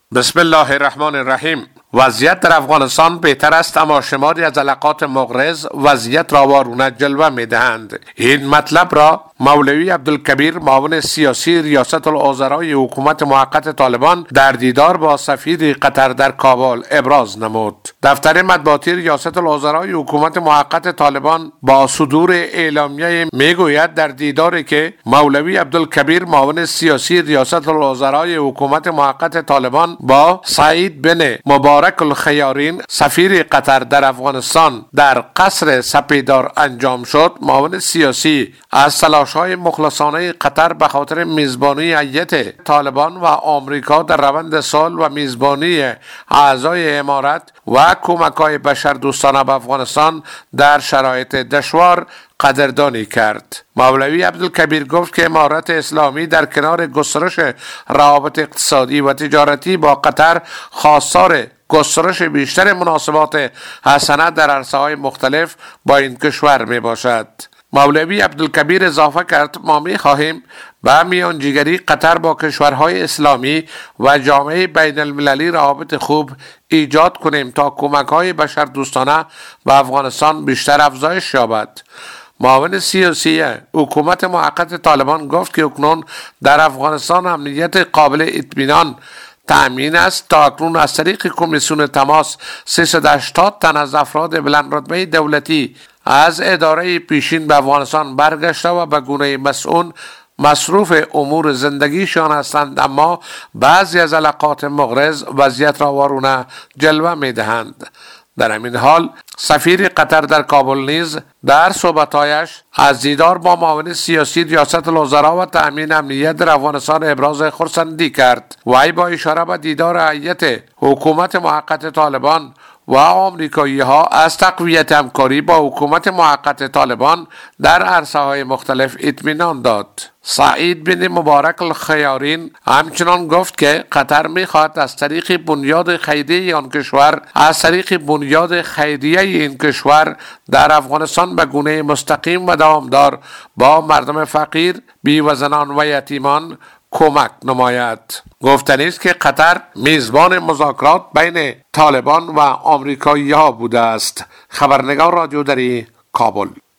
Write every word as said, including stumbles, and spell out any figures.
بسم الله الرحمن الرحیم. وضعیت در افغانستان بهتر است، اما شماری از علاقات مغرض وضعیت را وارونه جلوه می دهند. این مطلب را مولوی عبدالکبیر، معاون سیاسی ریاست الوزرای حکومت موقت طالبان، در دیدار با سفیر قطر در کابل ابراز نمود. دفتر مطبوعاتی ریاست الوزرای حکومت موقت طالبان با صدور اعلامیه می گوید در دیداری که مولوی عبدالکبیر، معاون سیاسی ریاست الوزرای حکومت موقت طالبان با سعید بن مبارک الخیارین، سفیر قطر در افغانستان، در قصر سپیدار انجام شد، معاون سیاسی از تلاش‌های مخلصانه قطر به خاطر میزبانی هیئت طالبان و آمریکا در روند صلح و میزبانی اعضای امارت و کمک‌های بشردوستانه به افغانستان در شرایط دشوار قدردانی کرد. مولوی عبدالکبیر گفت که امارت اسلامی در کنار گسترش روابط اقتصادی و تجارتی با قطر خواستار گسترش بیشتر مناسبات حسنه در عرصه‌های مختلف با این کشور می باشد. مولوی عبدالکبیر اضافه کرد: ما می خواهیم به میانجیگری قطر با کشورهای اسلامی و جامعه بین المللی روابط خوب ایجاد کنیم تا کمک‌های بشردوستانه به افغانستان بیشتر افزایش یابد. معاون سیاسی حکومت موقت طالبان گفت که اکنون در افغانستان امنیت قابل اطمینان تأمین است. تا اکنون از طریق کمیسیون تماس سیصد و هشتاد تن از افراد بلند رتبه دولتی از اداره پیشین به افغانستان برگشته و به گونه مسئول مصروف امور زندگیشان هستند، اما بعضی از علاقات مغرض وضعیت را وارونه جلوه می دهند. در همین حال سفیر قطر در کابل نیز در صحبت‌هایش از دیدار با معاون سیاسی ریاست الوزراء و تأمین امنیت در افغانستان ابراز خرسندی کرد. وی با اشاره به دیدار هیئت حکومت موقت طالبان و آمریکایی ها از تقویت همکاری با حکومت موقت طالبان در عرصه‌های مختلف اطمینان داد. سعید بن مبارک الخیارین همچنان گفت که قطر می‌خواهد از طریق بنیاد خیریه آن کشور از طریق بنیاد خیریه این کشور در افغانستان به گونه مستقیم و دوامدار با مردم فقیر، بی‌وزنان و یتیمان کمک نماید. گفتنی است که قطر میزبان مذاکرات بین طالبان و آمریکایی ها بوده است. خبرنگار رادیو دری، کابل.